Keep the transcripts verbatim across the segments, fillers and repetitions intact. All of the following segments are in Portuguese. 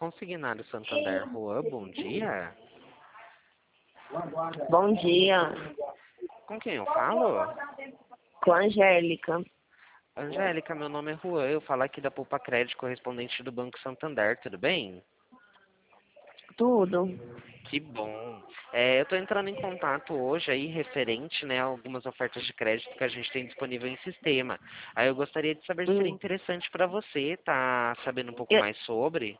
Consignado Santander Juan, bom dia. Bom dia, Com quem eu falo? com a Angélica. Angélica, meu nome é Juan, eu falo aqui da Poupa Crédito, correspondente do Banco Santander, tudo bem? Tudo. Que bom. É, eu estou entrando em contato hoje aí referente, né, a algumas ofertas de crédito que a gente tem disponível em sistema. Aí eu gostaria de saber se seria Hum. interessante para você, tá sabendo um pouco Eu, mais sobre?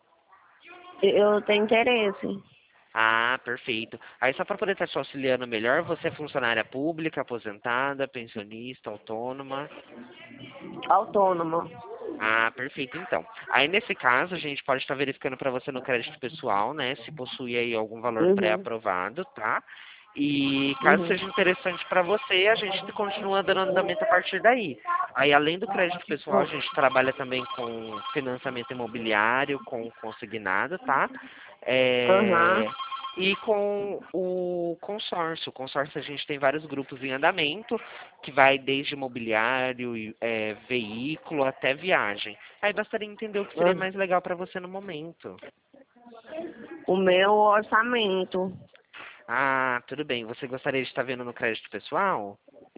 eu tenho interesse. Ah, perfeito. Aí só para poder estar te auxiliando melhor, você é funcionária pública, aposentada, pensionista, autônoma? Autônoma. Ah, perfeito, então. Aí, nesse caso, a gente pode estar verificando para você no crédito pessoal, né, se possui aí algum valor Uhum. pré-aprovado, tá? E caso Uhum. seja interessante para você, a gente continua dando andamento a partir daí. Aí, além do crédito pessoal, a gente trabalha também com financiamento imobiliário, com consignado, tá? Aham. É, e com o consórcio. O consórcio a gente tem vários grupos em andamento, que vai desde imobiliário, e, é, veículo até viagem. Aí bastaria entender o que seria Aham. mais legal para você no momento. O meu orçamento. Ah, tudo bem. Você gostaria de estar vendo no crédito pessoal?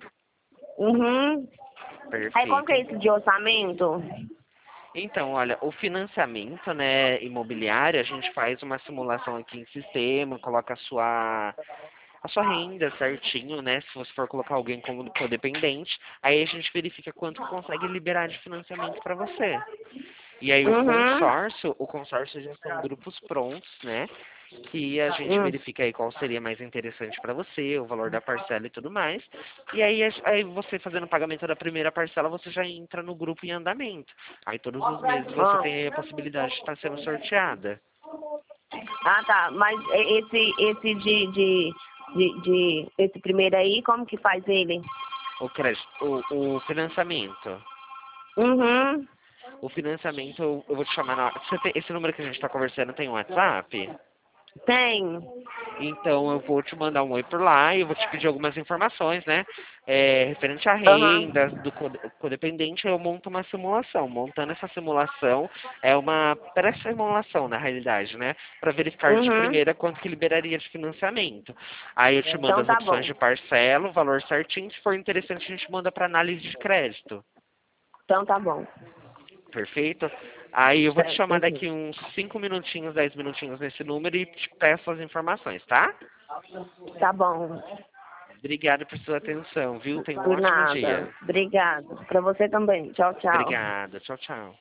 Uhum. Aí como que Perfeito. é isso de orçamento? Então, olha, o financiamento, né, imobiliário, a gente faz uma simulação aqui em sistema, coloca a sua a sua renda certinho, né? Se você for colocar alguém como codependente, aí a gente verifica quanto consegue liberar de financiamento para você. E aí o Uhum. consórcio, o consórcio já são grupos prontos, né? Que a gente Hum. verifica aí qual seria mais interessante para você, o valor da parcela e tudo mais. E aí, a- aí você fazendo o pagamento da primeira parcela, você já entra no grupo em andamento. Aí todos os meses você Ah. tem a possibilidade de estar sendo sorteada. Ah, tá. Mas e- esse, esse de, de, de, de, esse primeiro aí, como que faz ele? O crédito, o, o financiamento. Uhum. O financiamento, eu eu vou te chamar na hora. Você tem, esse número que a gente está conversando tem um WhatsApp? Tem. Então eu vou te mandar um oi por lá e eu vou te pedir algumas informações, né? É, referente à Aham. renda do code- codependente, eu monto uma simulação. Montando essa simulação é uma pré-simulação, na realidade, né? Para verificar de Uhum. primeira quanto que liberaria de financiamento. Aí eu te mando Então as tá opções bom. de parcela, o valor certinho. Se for interessante, a gente manda para análise de crédito. Então tá bom. Perfeito? Aí eu vou te Certo. chamar Uhum. daqui uns cinco minutinhos, dez minutinhos nesse número e te peço as informações, tá? Tá bom. Obrigado por sua atenção, viu? Tenha um Por ótimo nada. dia. Obrigada. Pra você também. Tchau, tchau. Obrigado. Tchau, tchau.